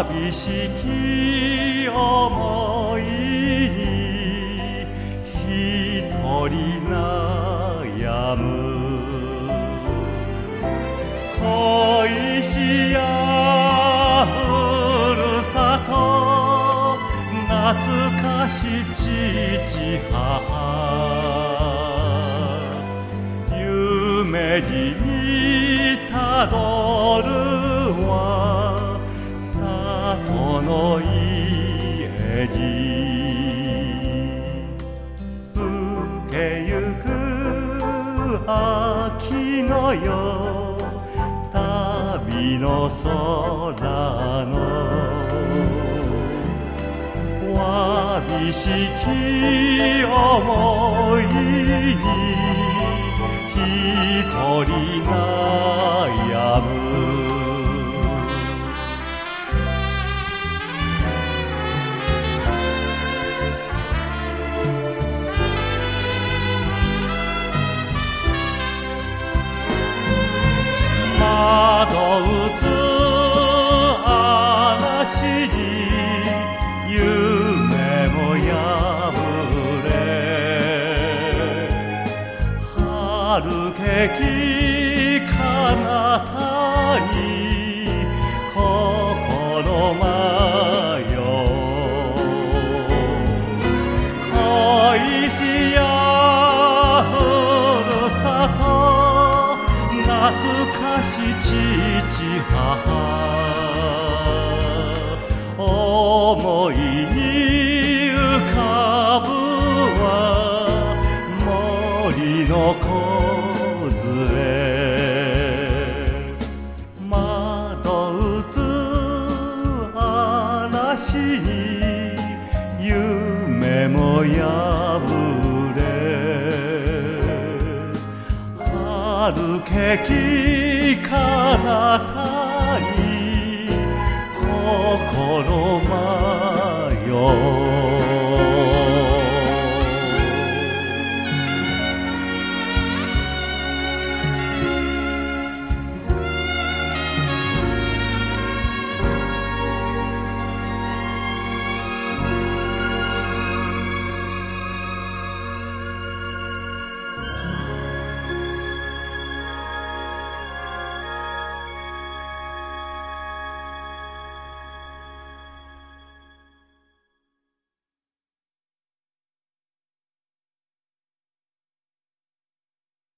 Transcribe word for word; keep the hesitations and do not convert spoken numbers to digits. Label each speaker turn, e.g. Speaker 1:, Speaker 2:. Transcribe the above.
Speaker 1: 寂しき思いに一人悩む恋しやふるさと懐かし父母夢路にたどるは里の家路更けゆく秋の夜旅の空のわびしき思いに一人悩む窓打つ嵐に夢も破れ遥けき彼方に心迷う恋しやふるさと懐かし父母思いに浮かぶは森の梢窓打つ嵐に夢も破れ遥けき彼方